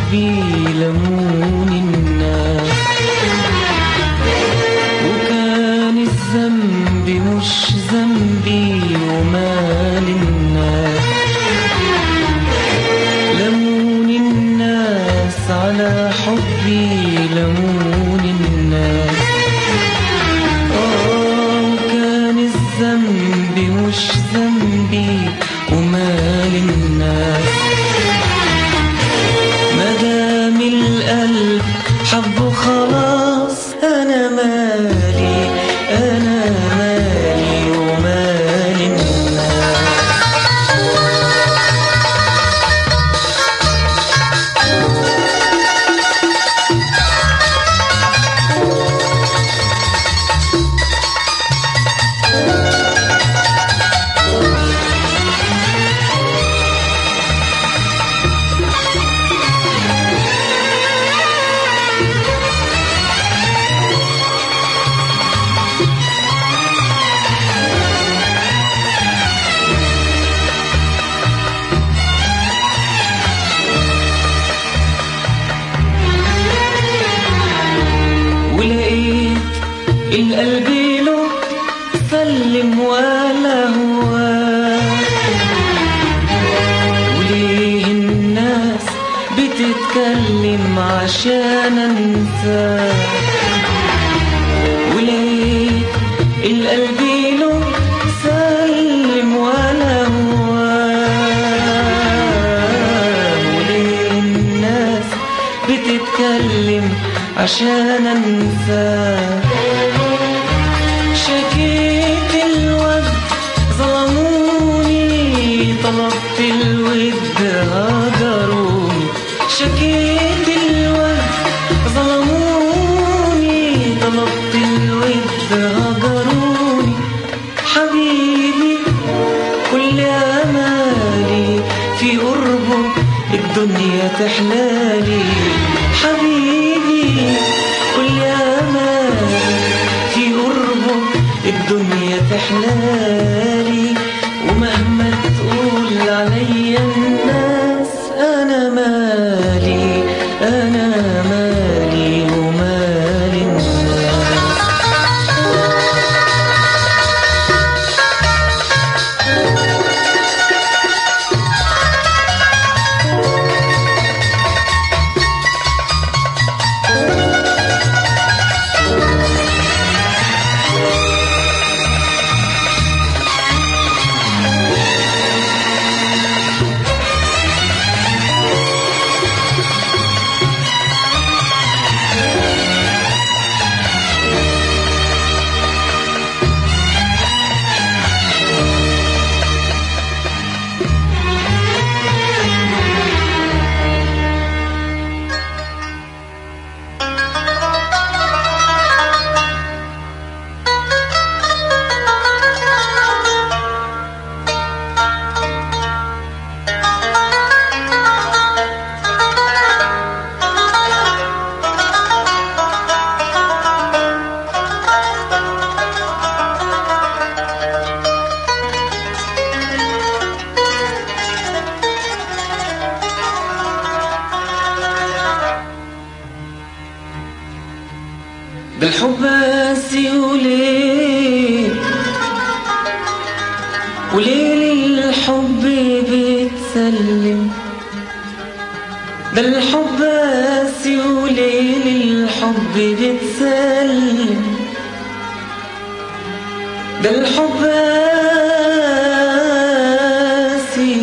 حبي لمون الناس، وكان الذنب مش ذنبي ومال الناس. لمون الناس على حبي لمون الناس. وكان الذنب مش ذنبي ومال الناس. مدام القلب حبه خلاص أنا مالي، أنا مالي ومال الناس. ولقيت القلب له سلم ولا هو، وليه الناس بتتكلم عشان انساه. ولقيت القلب له سلم ولا هو، وليه الناس بتتكلم عشان انساه. شكيت الود ظلموني، طلبت الود هجروني. شكيت الود ظلموني، طلبت الود هجروني. حبيبي كل امالي في قربه الدنيا تحلالي. حبيبي كل امالي في قربه الدنيا تحلالي. ومهما تقول عليا الناس انا مالي، انا مالي ومال الناس. ده الحب قاسي وليل، وليل الحب بتسلم. ده الحب قاسي وليل الحب بتسلم. ده الحب قاسي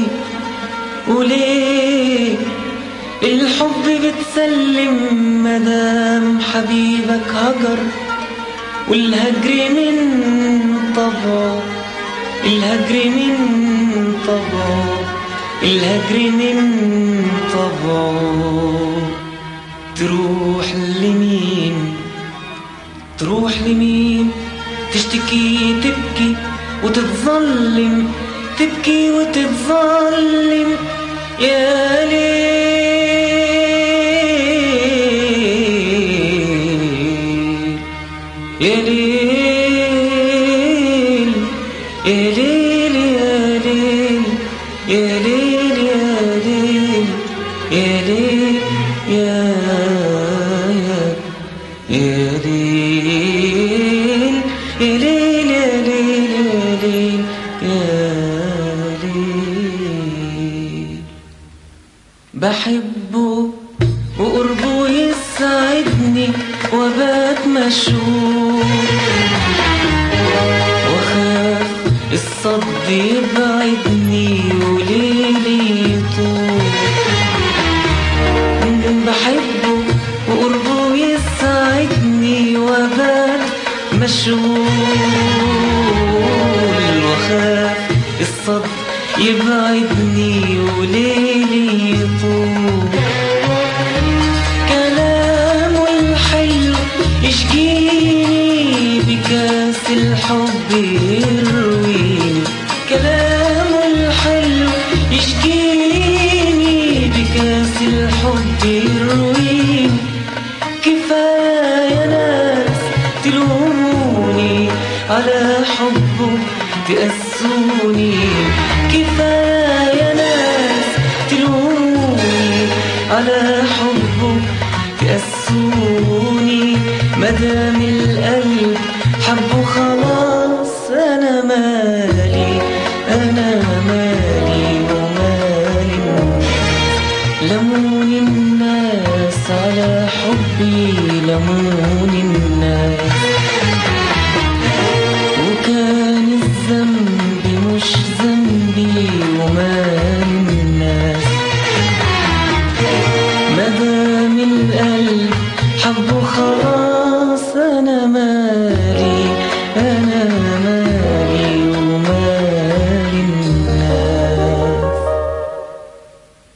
وليل الحب بتسلم. مدام حبيبك هجر والهجر من طبعه، الهجر من طبعه، الهجر من طبعه. تروح لمين، تروح لمين، تشتكي تبكي وتتظلم، تبكي وتتظلم. يا ليل يا ليل يا ليل يا ليل يا ليل يا ليل يا ليل يا ليل يا ليل يا ليل يا ليل. بحبه وقربه يسعدني وبات مشغول، وخاف الصد يبعدني وليلي يطول. بحبه وقربه يسعدني وبات مشغول، وخاف الصد يبعدني وليلي يطول. كلامه الحلو يشجيني بكاس الحب يرويني، كلامه الحلو يشجيني بكاس الحب يرويني. كفاية ناس تلوموني على حبه تقسوني، كفاية ناس تلوموني على حبه تقسوني. مدام القلب حبه خلاص أنا مالي، أنا مالي ومالي الناس. لموني الناس على حبي، لموني الناس. وكان الذنب مش ذنبي ومالي الناس. مدام القلب حبه خلاص أنا مالي